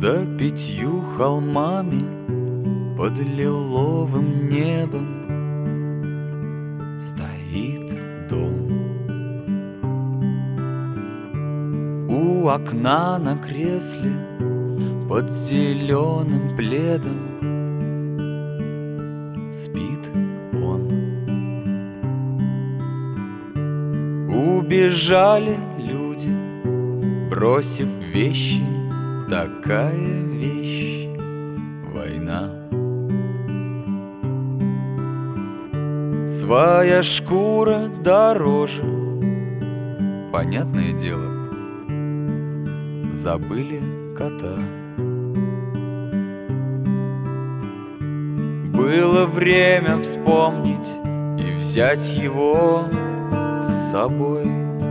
За 5 холмами под лиловым небом стоит дом. У окна на кресле под зеленым пледом спит он. Убежали люди, бросив вещи. Такая вещь — война. Своя шкура дороже, понятное дело, забыли кота. Было время вспомнить и взять его с собой.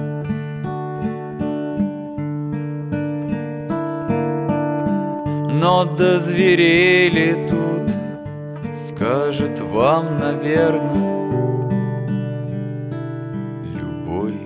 Но дозверели тут, скажет вам, наверное, любой.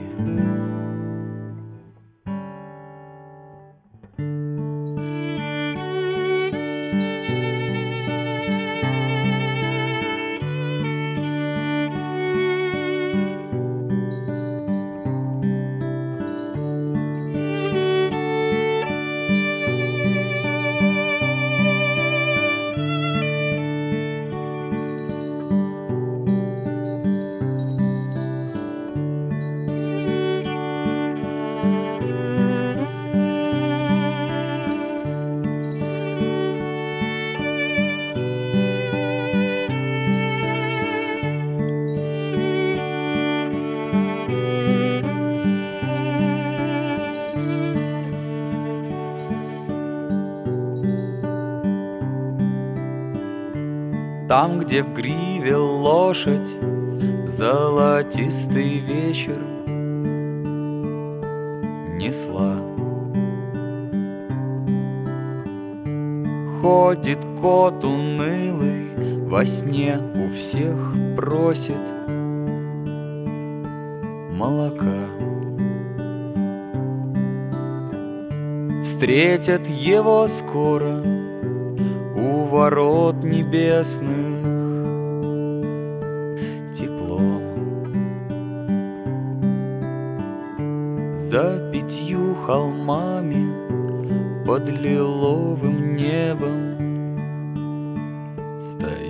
Там, где в гриве лошадь, золотистый вечер несла. Ходит кот унылый, во сне у всех просит молока. Встретят его скоро у ворот небесных теплом. За 5 холмами под лиловым небом стоит